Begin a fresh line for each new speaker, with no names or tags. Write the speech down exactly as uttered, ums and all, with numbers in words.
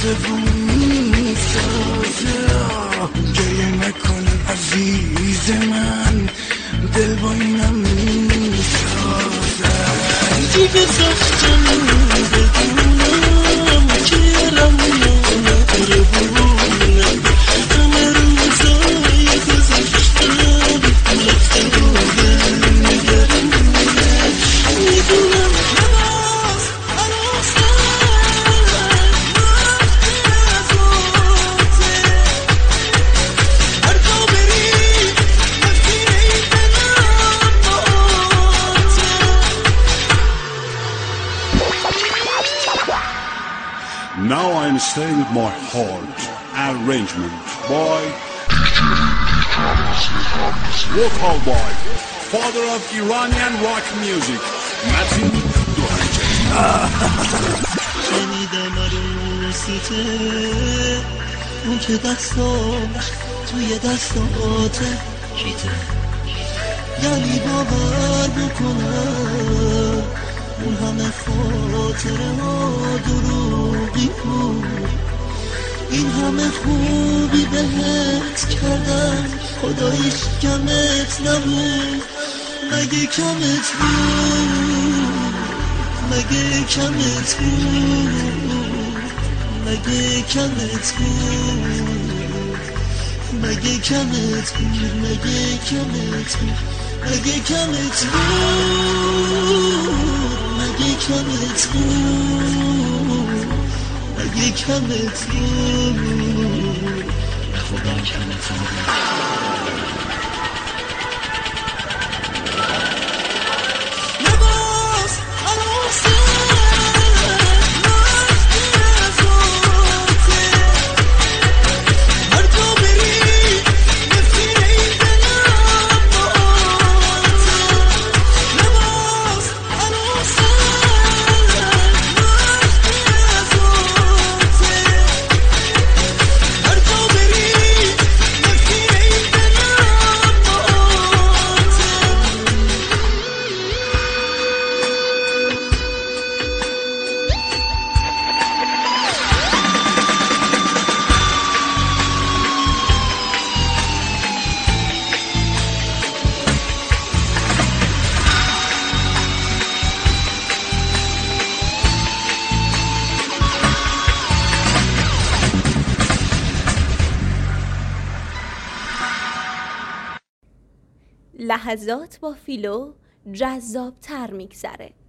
زبون میسازه. گریه نکن عزیز من، دل با اینم میسازه. دیگه سختم بدونم که رمونه قربونم، همه روزای گذشتم رفته بودن نگرونه. میدونم لباس عروسم
Now I'm staying with my heart. Arrangement by vocal by father of Iranian rock music, Matin Duhanjani.
شنیدم عروسیته، اون که دستاش توی دستاته کیته، یعنی باور بکنم اون همه خاطره ها دروغی بود. این همه خوبی بهت کردم، خداییش کمت نبود. مگه کمت بود؟ مگه کمت بود؟ مگه کمت بود؟ مگه کمت بود؟ مگه کمت بود؟ مگه کمت بود؟ مگه کمت بود؟ مگه کمت بود؟ خدا کمت بود.
لحظات با فیلو جذاب‌تر میگذره.